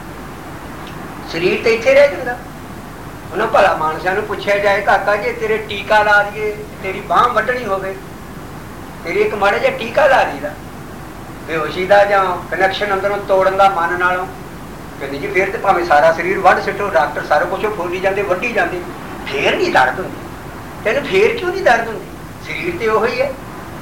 ਸਰੀਰ ਤੇ ਇੱਥੇ ਰਹਿ ਜਾਂਦਾ। ਉਹਨਾਂ ਭਲਾ ਮਾਨਸਿਆਂ ਨੂੰ ਪੁੱਛਿਆ ਜਾਏ, ਕਾਕਾ ਜੇ ਤੇਰੇ ਟੀਕਾ ਲਾ ਦਈਏ, ਤੇਰੀ ਬਾਂਹ ਵੱਢਣੀ ਹੋਵੇ, ਤੇਰੀ ਇੱਕ ਮਾੜਾ ਜਿਹਾ ਟੀਕਾ ਲਾ ਦਈਦਾ ਬੇਹੋਸ਼ੀ ਦਾ ਜਾਂ ਕਨੈਕਸ਼ਨ ਅੰਦਰੋਂ ਤੋੜਨ ਦਾ ਮਨ ਨਾਲੋਂ, ਕਹਿੰਦੇ ਜੀ ਫਿਰ ਤੇ ਭਾਵੇਂ ਸਾਰਾ ਸਰੀਰ ਵੱਢ ਸਿੱਟੋ, ਡਾਕਟਰ ਸਾਰਾ ਕੁਛ ਫੋਲੀ ਜਾਂਦੇ ਵੱਢੀ ਜਾਂਦੇ, ਫੇਰ ਨਹੀਂ ਦਰਦ ਹੁੰਦੀ। ਤੈਨੂੰ ਫੇਰ ਕਿਉਂ ਨਹੀਂ ਦਰਦ ਹੁੰਦੀ? ਸਰੀਰ ਤੇ ਉਹੀ ਹੈ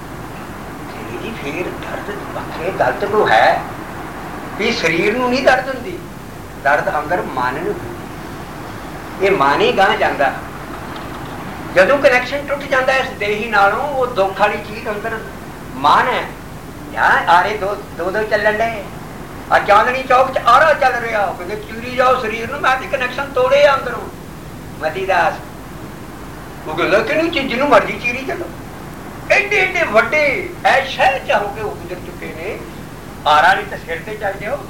ਜੀ। ਫੇਰ ਦਰਦ ਪੱਖੇ ਗਲਤ ਕੋ ਹੈ ਵੀ ਸਰੀਰ ਨੂੰ ਨਹੀਂ ਦਰਦ ਹੁੰਦੀ, ਦਰਦ ਅੰਦਰ ਮਨ ਨੂੰ ਹੁੰਦੀ। ਇਹ ਮਨ ਹੀ ਗਾਂਹ ਜਾਂਦਾ। ਜਦੋਂ ਕਨੈਕਸ਼ਨ ਟੁੱਟ ਜਾਂਦਾ ਇਸ ਦੇਹੀ ਨਾਲੋਂ, ਉਹ ਦੁੱਖ ਵਾਲੀ ਚੀਜ਼ ਅੰਦਰ ਮਨ ਹੈ। ਯਾਰ ਆਰੇ ਦੋ ਦੋ ਦੋ ਚੱਲਣ ਡਏ ਆ, ਚਾਂਦਨੀ ਚੌਕ ਚ ਆਰਾ ਚੱਲ ਰਿਹਾ, ਕਹਿੰਦੇ ਚੂਰੀ ਜਾਓ ਸਰੀਰ ਨੂੰ। ਮੈਂ ਤੇ ਕਨੈਕਸ਼ਨ ਤੋੜੇ ਆ ਅੰਦਰੋਂ। ਮਤੀ ਦਾਸ ਉਹ ਕਹਿੰਦਾ ਕਿਹਨੂੰ ਚੀਜ਼ ਨੂੰ ਮਰਜ਼ੀ ਚੀਰੀ ਚੱਲੋ। ਐਡੇ ਐਡੇ ਵੱਡੇ ਐ ਸ਼ਹਿਰ ਚ ਹੋ ਕੇ ਉਹ ਗੁਜ਼ਰ ਚੁੱਕੇ ਨੇ। ਆਰਾ ਨਹੀਂ ਤਾਂ ਸਿਰ ਤੇ ਚੱਲ ਜਾਓ।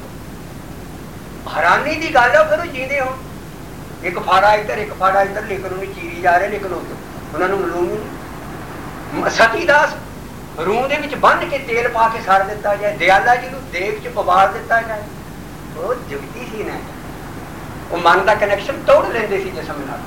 ਹੈਰਾਨੀ ਦੀ ਗੱਲ ਆ, ਫਿਰ ਉਹ ਜੀਂਦੇ ਹੋ। ਇੱਕ ਫਾੜਾ ਇੱਧਰ ਇੱਕ ਫਾੜਾ ਇੱਧਰ, ਲੇਕਿਨ ਉਹਨੂੰ ਚੀਰੀ ਜਾ ਰਹੇ, ਲੇਕਿਨ ਉਹਨਾਂ ਨੂੰ ਮਲੂਮ ਨਹੀਂ। ਸਤੀ ਦਾਸ ਰੂਹ ਦੇ ਵਿੱਚ ਬੰਨ੍ਹ ਕੇ ਤੇਲ ਪਾ ਕੇ ਸਾੜ ਦਿੱਤਾ ਜਾਏ, ਦਿਆਲਾ ਜੀ ਨੂੰ ਦੇਖ ਚ ਪਵਾਲ ਦਿੱਤਾ ਜਾਏ। ਉਹ ਜੁਗਤੀ ਸੀ ਨਾ, ਉਹ ਮਨ ਦਾ ਕਨੈਕਸ਼ਨ ਤੋੜ ਲੈਂਦੇ ਸੀ ਜਿਸਮ ਨਾਲ।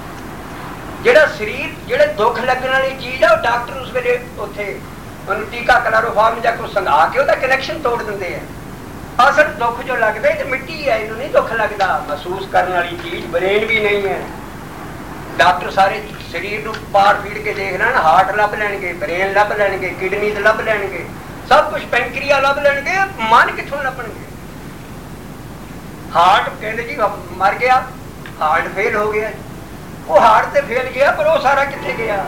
ਜਿਹੜਾ ਸਰੀਰ, ਜਿਹੜੇ ਦੁੱਖ ਲੱਗਣ ਵਾਲੀ ਚੀਜ਼ ਆ, ਉਹ ਡਾਕਟਰ ਉਸ ਵੇਲੇ ਉੱਥੇ ਉਹਨੂੰ ਟੀਕਾ ਕਲੋਰੋਫਾਰਮ ਜਾਂ ਕੁਛ ਸੰਘਾ ਕੇ ਉਹਦਾ ਕਨੈਕਸ਼ਨ ਤੋੜ ਦਿੰਦੇ ਆ। ਅਸਲ ਦੁੱਖ ਜੋ ਲੱਗਦਾ ਇਹ ਤੇ ਮਿੱਟੀ ਹੈ, ਇਹਨੂੰ ਨਹੀਂ ਦੁੱਖ ਲੱਗਦਾ। ਮਹਿਸੂਸ ਕਰਨ ਵਾਲੀ ਚੀਜ਼ ਬ੍ਰੇਨ ਵੀ ਨਹੀਂ ਹੈ। ਡਾਕਟਰ ਸਾਰੇ ਸਰੀਰ ਨੂੰ ਪਾੜ ਫੀੜ ਕੇ ਦੇਖ ਲੈਣ, ਹਾਰਟ ਲੱਭ ਲੈਣਗੇ, ਬ੍ਰੇਨ ਲੱਭ ਲੈਣਗੇ, ਕਿਡਨੀ ਲੱਭ ਲੈਣਗੇ, ਸਭ ਕੁਛ ਪੈਂਕਰੀਆ ਲੱਭ ਲੈਣਗੇ, ਮਨ ਕਿੱਥੋਂ ਲੱਭਣਗੇ? ਹਾਰਟ ਕਹਿੰਦੇ ਜੀ ਮਰ ਗਿਆ, ਹਾਰਟ ਫੇਲ ਹੋ ਗਿਆ। ਉਹ ਹਾਰਟ ਤੇ ਫੇਲ ਗਿਆ, ਪਰ ਉਹ ਸਾਰਾ ਕਿੱਥੇ ਗਿਆ?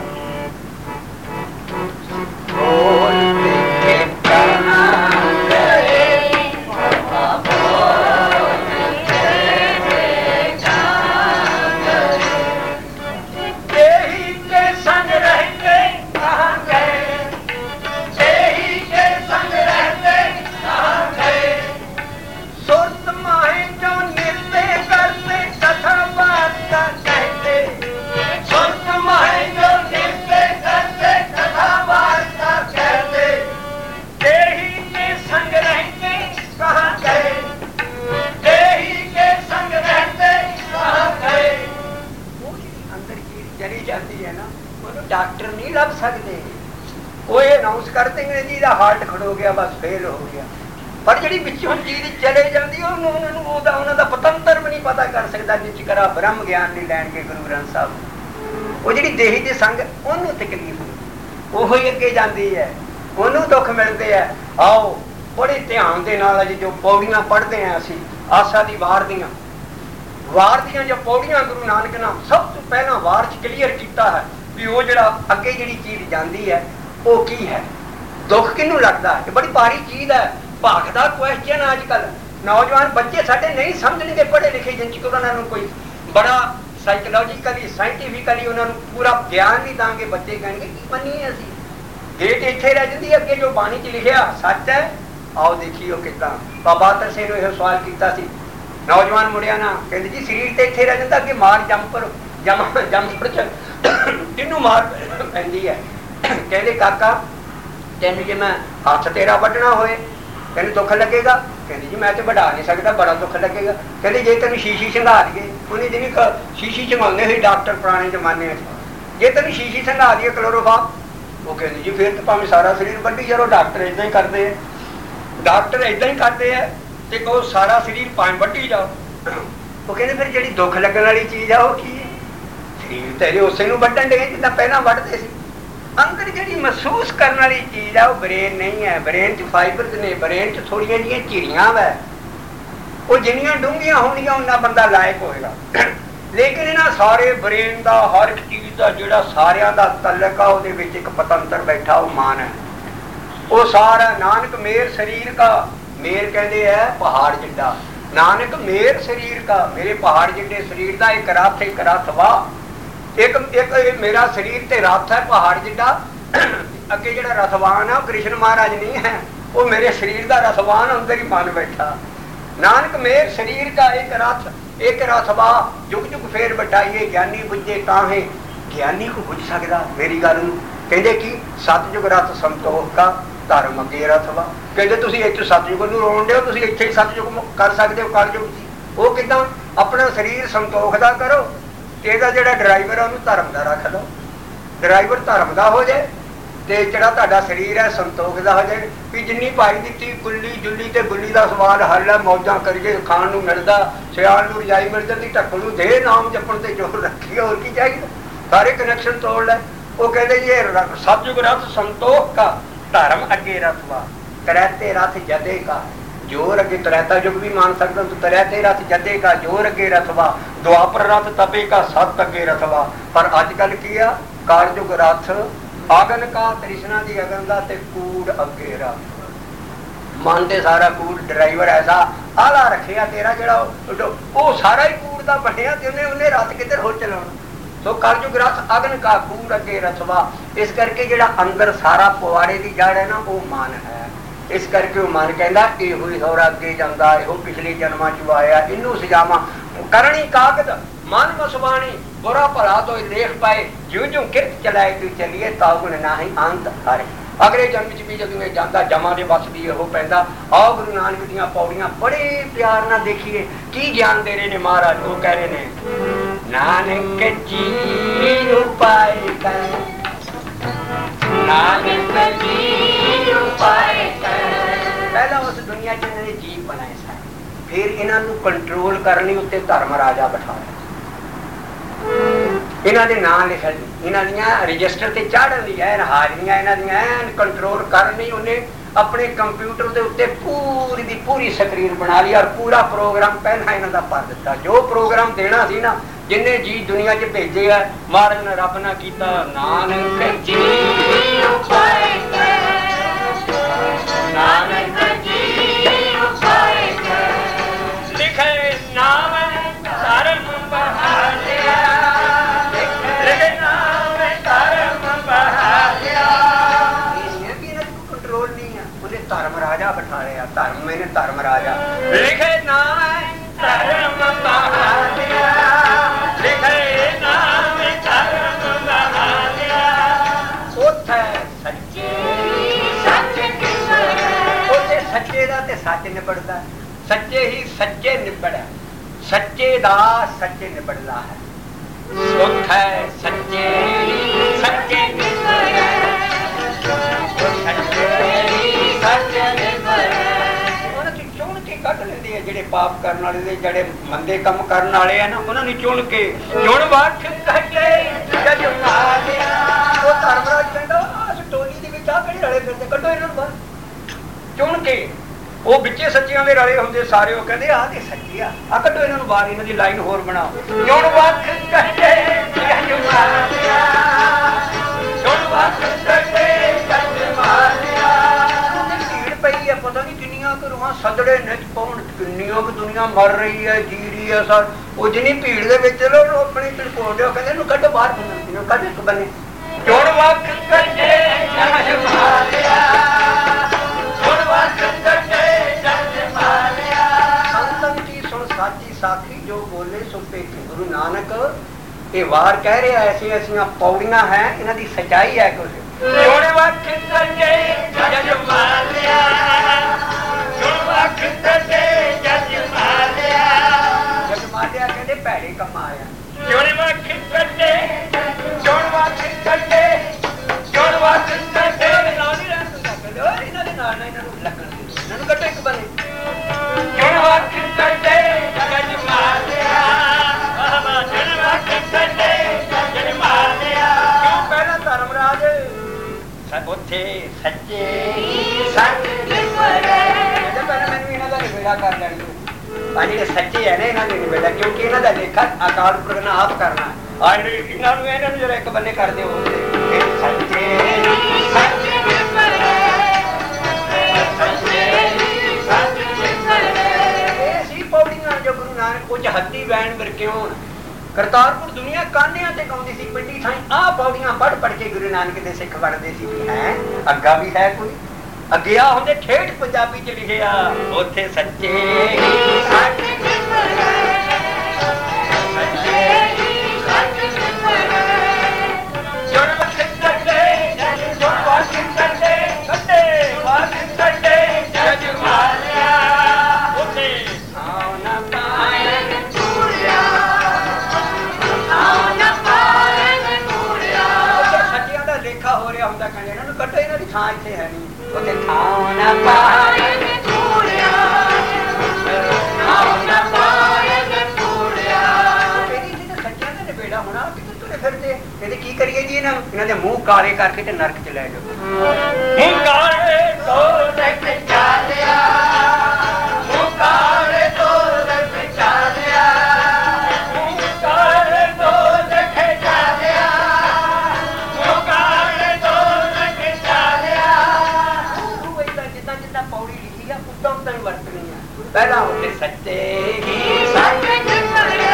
ਡਾਕਟਰ ਨਹੀਂ ਲੱਭ ਸਕਦੇ। ਉਹ ਇਹ ਅਨਾਉਂਸ ਕਰ ਦੇਂਗੇ ਜੀ ਦਾ ਹਾਰਟ ਖੜੋ ਗਿਆ, ਬਸ ਫੇਲ ਹੋ ਗਿਆ। ਪਰ ਜਿਹੜੀ ਵਿੱਚੋਂ ਚੀਜ਼ ਚਲੇ ਜਾਂਦੀ, ਉਹਨੂੰ ਉਹਨਾਂ ਨੂੰ ਉਹਦਾ ਉਹਨਾਂ ਦਾ ਪਤੰਤਰ ਵੀ ਨਹੀਂ ਪਤਾ ਕਰ ਸਕਦਾ। ਜਿਸ ਕਰਾ ਬ੍ਰਹਮ ਗਿਆਨ ਨਹੀਂ ਲੈਣਗੇ ਗੁਰੂ ਗ੍ਰੰਥ ਸਾਹਿਬ। ਉਹ ਜਿਹੜੀ ਦੇਹੀ ਦੇ ਸੰਗ, ਉਹਨੂੰ ਤਕਲੀਫ ਹੁੰਦੀ, ਉਹੋ ਹੀ ਅੱਗੇ ਜਾਂਦੀ ਹੈ, ਉਹਨੂੰ ਦੁੱਖ ਮਿਲਦੇ ਆ। ਆਓ ਬੜੇ ਧਿਆਨ ਦੇ ਨਾਲ ਅਜੇ ਜੋ ਪੌੜੀਆਂ ਪੜ੍ਹਦੇ ਹਾਂ ਅਸੀਂ, ਆਸਾ ਦੀ ਵਾਰ ਦੀਆਂ ਵਾਰ ਦੀਆਂ ਜੋ ਪੌੜੀਆਂ ਗੁਰੂ ਨਾਨਕ ਨੇ ਸਭ ਤੋਂ ਪਹਿਲਾਂ ਵਾਰ ਚ ਕਲੀਅਰ ਕੀਤਾ ਹੈ ਵੀ ਉਹ ਜਿਹੜਾ ਅੱਗੇ ਜਿਹੜੀ ਚੀਜ਼ ਜਾਂਦੀ ਹੈ, वो की है? दुख किनू लगता है? बड़ी भारी चीज है। भाग का क्वेश्चन अजकल नौजवान बच्चे साडे नहीं समझणगे, पढ़े लिखे जिन चीज उन्होंने कोई बड़ा साइकोलॉजिकली साइंटिफिकली उन्होंने पूरा ज्ञान नहीं देंगे, बच्चे कहेंगे की मनीए असीं। डेट इत्थे रह जाती है, अगे जो बाणी च लिखिया सच है। आओ देखिए किदा बाबा अतर सिंह ने यह सवाल किया सी नौजवान मुड़िया ना, कहते जी शरीर तो इत्थे रह जाता, अगे मार जंपर जम जंपर च किनू मार पैंदी है। कहते काका तेन जे मैं हथ तेरा वढ़ना होए तेन दुख लगेगा? कहते जी मैं तो बढ़ा नहीं सकता, बड़ा दुख लगेगा। कहते जे तेन शीशी संघा दिए, उन्हें दिन शीशी चंगाते ही डॉक्टर पुराने जमाने, जे तेन शीशी संघा दिए क्लोरोफार्म, वो कहते जी फिर तो भावें सारा शरीर वड्डी चलो, डॉक्टर इदा ही करते हैं, डॉक्टर इदा ही करते हैं, तो कहो सारा शरीर भावें वड्डी जाओ। वो कहते फिर जी दुख लगने वाली चीज़ है वो की है? शरीर तेरे उसे वड्डन डे जिदा पहला वढ़ते सी। अंदर जी महसूस करने वाली चीज़ है वो ब्रेन नहीं है। ब्रेन च फाइबर ने, ब्रेन च थोड़िया जी चिड़ियां वै, वो जिन्नियां डूंघियां होणगियां उन्ना बंदा लायक होएगा। लेकिन इन्हां सारे ब्रेन का हर एक चीज़ का जिहड़ा सारियां दा तलक आ उहदे विच एक पतंतर बैठा वो मान है। वो सारा नानक मेर शरीर का, मेर कहते हैं पहाड़ जिड्डा, नानक मेर शरीर का, मेरे पहाड़ जिड्डे शरीर का एक रथ एक रथ वाह, एक एक मेरा शरीर ते रथ है पहाड़ जिड्डा। अगे जिहड़ा रथवान है कृष्ण महाराज नहीं है, वो मेरे शरीर का रथवान अंदर ही मान बैठा। नानक मेर शरीर का एक रथ एक रथवा, जुग जुग फेर बटाइए ज्ञानी बुझे ताहे, ज्ञानी को बुझ सकता मेरी गल नूं। कहंदे कि सतयुग रथ संतोख का धर्म अगे रथवा। कहंदे तुसीं इत्थे सतयुग नूं रोण दिओ, तुसीं इत्थे ही सतयुग कर सकदे हो, कलयुग सी वो किदां? अपना शरीर संतोख दा करो, ਇਹਦਾ ਜਿਹੜਾ ਡਰਾਈਵਰ ਹੈ ਉਹਨੂੰ ਧਰਮ ਦਾ ਰੱਖ ਲਓ। ਡਰਾਈਵਰ ਧਰਮ ਦਾ ਹੋ ਜਾਏ ਤੇ ਜਿਹੜਾ ਤੁਹਾਡਾ ਸਰੀਰ ਹੈ ਸੰਤੋਖ ਦਾ ਹੋ ਜਾਏ। ਵੀ ਜਿੰਨੀ ਪਾਈ ਦਿੱਤੀ ਗੁੱਲੀ ਜੁੱਲੀ ਤੇ ਗੁੱਲੀ ਦਾ ਸਵਾਲ ਹੱਲ ਹੈ, ਮੌਜਾਂ ਕਰੀਏ, ਖਾਣ ਨੂੰ ਮਿਲਦਾ, ਸਿਆਲ ਨੂੰ ਰਜਾਈ ਮਿਲ ਜਾਂਦੀ, ਢੱਕਣ ਨੂੰ ਦੇ, ਨਾਮ ਜਪਣ ਤੇ ਜ਼ੋਰ ਰੱਖੀਏ, ਹੋਰ ਕੀ ਚਾਹੀਦਾ? ਸਾਰੇ ਕਨੈਕਸ਼ਨ ਤੋੜ ਲੈ। ਉਹ ਕਹਿੰਦੇ ਜੀ ਇਹ ਸਤਿਯੁਗ ਰਥ ਸੰਤੋਖ का धर्म अगे रथवा, तरैते रथ जदे का जोर अगे, तरैता युग भी मान सकता तो तरैते रथ जदे का जोर अगे रथवा, द्वापर रथ तपे का सत अगे रथवा। पर अजकल की आ कारयुग रथ आगन का, तृष्णा की अगन का ते कूड़ अगे रथ। मन ते सारा कूड़, ड्राइवर ऐसा आला रखिया तेरा जेड़ा वो सारा ही कूड़ का बनया, उन्हें उन्हें रथ किधर हो चलाना। तो कलयुग रथ अगन का कूड़ अगे रथवा। इस करके जेड़ा अंदर सारा पवाड़े की जड़ है ना वो मन है। इस करके वो मन कहता इहो ही सौरा अगे जांदा, इहो पिछले जन्मां च आया, इनू सजावां करनी कागद मन मसवाणी, बुरा भला तो देख पाए, ज्यों ज्यों किरत चलाए तू चलिए तागुन नाही अंत हारे। अगले जन्म च भी जदों जांदा जमा दे बस भी इहो पैंदा। आओ गुरु नानक दीयां पौड़ियां बड़े प्यार नाल देखिए की ज्ञान दे रहे ने महाराज। वो कह रहे ने नानक जी उपाय कर, नानक जी उपाय कर। पहला उस दुनिया च इन्होंने जीव बनाए सा, फिर इन्हों कंट्रोल करने उत्ते धर्म राजा बिठाया, इन्हों के नाम लिखन, इन्हों रजिस्टर से चाढ़न दी है हाजरियां, इन्हों कंट्रोल करनी। उन्हें अपने कंप्यूटर के उत्ते पूरी दी पूरी स्क्रीन बना ली और पूरा प्रोग्राम पहला इन्हों का भर दिता। जो प्रोग्राम देना सी ना, जिन्हें जी दुनिया च भेजे है, महाराज ने रब ना कीता नानक जी उपाय कर, नानक जी उपाय कर। लिखे नाम धर्म बहालिया, लिखे नाम धर्म बहालिया। ये भी इन्हें कंट्रोल नहीं है, उन्हें धर्म राजा बैठा लिया। धर्म मैंने धर्म राजा, लिखे नाम धर्म बहालिया, लिखे नाम धर्म बहालिया। उथे सच्चे सच उथे सच्चे दा ते सच निबड़दा, सच्चे ही सच्चे निबड़ा, सच्चे दा सच्चे निबड़दा है। उथे सच्चे सच्चे निबड़ा, सच्चे सच्चे निबड़ा। कट लेंदे है जेड़े पाप करने वाले, जेड़े मंदे कम करने वाले है ना, उन्होंने चुन के चुन वठ कटे जज मारिया। वो धर्मराज कहंदा अस टोली दे विच आ किहड़े रले फिरदे, कड्डो इन्हां नूं बाहर। चुन के वो बिच्चे सच्चियां दे रले हुंदे सारे, वो कहंदे आ ते सच्ची आ, आ कड्डो इन्हां नूं बाहर, इन्हां दी लाइन होर बनाओ। चुन वठ कटे जज मारिया, चुन वठ कटे सदड़े नित पौन किन्नियों की दुनिया मर रही है जी रही है सर वो जिन्नी भीड़ दे विच लो अपनी ढड़कोड़ दिओ कहंदे इहनूं कड्डो बाहर इहनूं कड्ड इक बन्ने चुण वख कड्डे जज मारिया चुण वख कड्डे जज मारिया संतन की सुन साची साखी जो बोले सो पेखे गुरु नानक ये वार कह रहा है ऐसी ऐसियां पौड़ियां हैं इन्हां दी सच्चाई है कुछ चुण वख कड्डे जज मारिया चुण वख कड्डे जज मारिया जज मारिया कहंदे भैड़े काम आया चुण वख कड्डे चुण वख कड्डे चुण वख कड्डे नाल ही रहन दिंदा कहंदे ओए इन्हां दे नाल इन्हां नूं लगण दे इन्हां नूं कड्डो इक बने चुण वख कड्डे जज मारिया वाह वाह चुण वख कड्डे जज मारिया क्यों पहला धर्मराज ਉੱਥੇ ਸੱਚੇ ਸੱਚ ਨਿਮਰੇ ਇਹਦੇ ਪਹਿਲਾਂ ਮੈਨੂੰ ਇਹਨਾਂ ਦਾ ਨਿਬੇੜਾ ਕਰ ਲੈਣੀ ਆ ਜਿਹੜੇ ਸੱਚੇ ਹੈ ਨਾ ਇਹਨਾਂ ਦੇ ਨਿਬੇੜਾ ਕਿਉਂਕਿ ਇਹਨਾਂ ਦਾ ਲੇਖਾ ਅਕਾਲ ਪੁਰਖ ਨੇ ਆਪ ਕਰਨਾ ਆ ਜਿਹੜੇ ਇਹਨਾਂ ਨੂੰ ਇਹਨਾਂ ਨੂੰ ਜਿਹੜਾ ਇੱਕ ਬੰਨੇ ਕਰਦੇ ਹੋ ਇਹ ਸੱਚੇ ਸੱਚ ਨਿਮਰੇ ਸੱਚੇ ਸੱਚ ਨਿਮਰੇ ਇਹ ਸੀ ਪੌੜੀਆਂ ਜੋ ਗੁਰੂ ਨਾਨਕ ਕੁਝ ਹੱਥੀ ਬੈਣ ਵਰਕੇ ਹੋਣ करतारपुर दुनिया कानिया ते गाउंदी सी पिंडी थाई आ पौड़ियां पढ़ पढ़ के गुरु नानक दे सिख पढ़दे सी भी है अग्गा भी है कोई अगे आ हुंदे ठेठ पंजाबी च लिखिया ओथे सच्चे सच निमरे सच्चे सच निमरे जुड़ वख कड्डे जुड़ वख कड्डे कड्डे वख कड्डे जज मारिया ओथे आओ ना पाए हो रहा होंदा कहंदे इन्हां नूं कड्डो इन्हां दी थां इत्थे है नहीं उत्थे थां ना पाए ने पूरिया थां ना पाए ने पूरिया तेरी जी ते सच्चियां दे बेड़ा होना किथे तुरे फिरदे कहंदे की करिए जी इन्हां इन्हां दे मूंह काले करके ते नरक च ले जाओ मूंह काले तो रख चालिया मूंह काले तो रख चालिया मूंह काले तो रख चालिया पहला होते सच्चे ही सच निमरे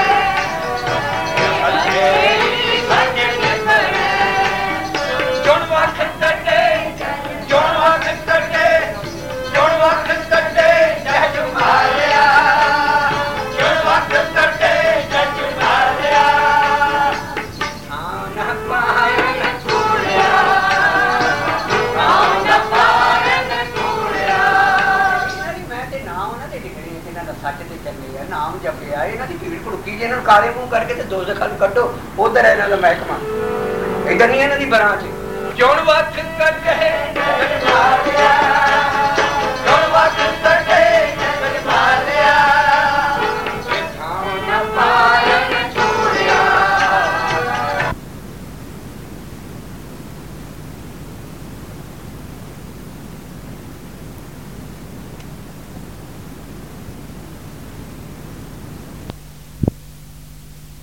सच्चे ही सच निमरे चुण वख कड्डे चुण वख कड्डे चुण वख कड्डे जज मारिया चुण वख कड्डे जज मारिया आन पाए न पूरिया आन पाए न पूरिया मैं ते नाम ना ते सच ते चले है नाम जपिया इन्हां दी भीड़ भुड़की जे इन्हां काले मूंह करके ते दो जखल कड्डो उधर इन्हां दा महकमा इधर नहीं इन्हां दी बरां च चुण वख कड्डे